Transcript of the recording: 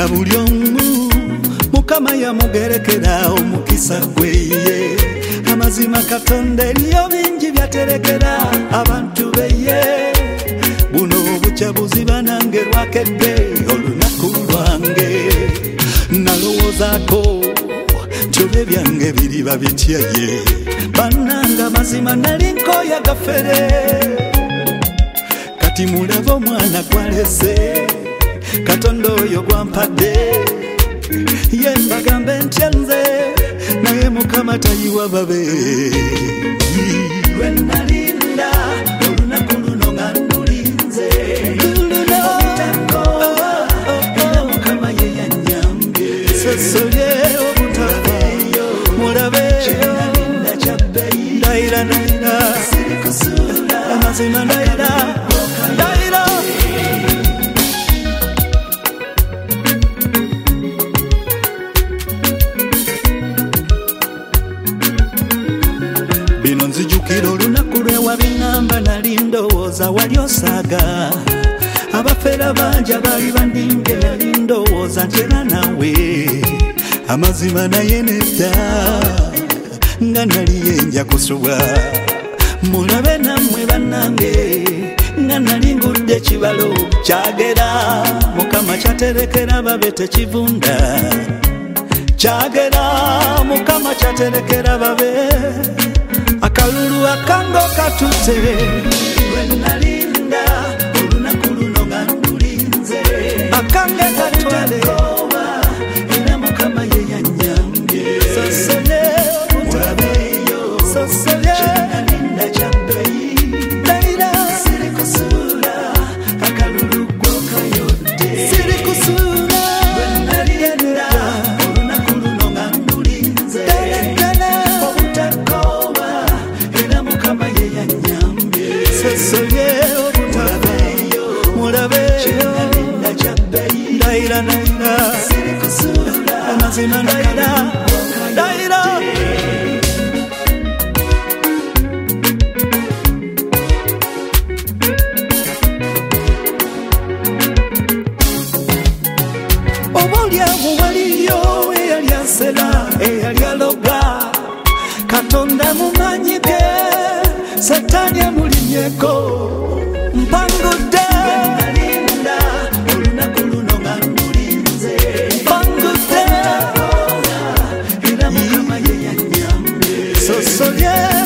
na buli omu Mukama yamugerekera omukisa gweye amazima Katonda eriyo bingi byaterekera abantu beye buno obukyabuzi banange lwakedde olunaku lwange nalowoozaako nti byange biriba bityaye bannanga amazima nali nkooya gafere kati mulaba omwana gwalese Katonda oyo gwampadde ye mbagambe ntya nze naye Mukama tayiwa babe lwe nalinda olunaku luno nga ndulinze era Mukama ye yannyambye sosolye obutaveeyo mulabe kyenalinda kyabbeyi ndayira sirikusuula amazima ndayira bino nzijukira olunaku lwewabingamba nali ndowooza wali osaaga abafera bangi abaali bandinge nali ndowooza ntyera nawe amazima naye nedda nga nali yenja kusuba mulabe nammwe bannange nga nali ngudde ekibalo kyagera Mukama kyaterekera babe tekivunda kyagera Mukama kyaterekera babe akalulu akango katute lwe nalinda olunaku luno nga ndulinze akange katwale era Mukama ye yannyambye sosolye obutabeeyo sosolye kyenalinda kyabbeyi ndayira sirikusuula akalulu gwokayodde sirikusuula lwe nalinda olunaku luno nga ndulinze obutakoowa era Mukama ye yannyambye sosolye obutabeeyo mulabe kyenalinda kyabbeyi ndayira sirikusuula amazima ndayira oboolyawo waliyo eyali asera eyali aloga Katonda mumanyi ge Sataani amulinnyeko mpangudde nalinda olunaku luno nga ndulinze mpangudde era Mukama ye yannyambye sosolye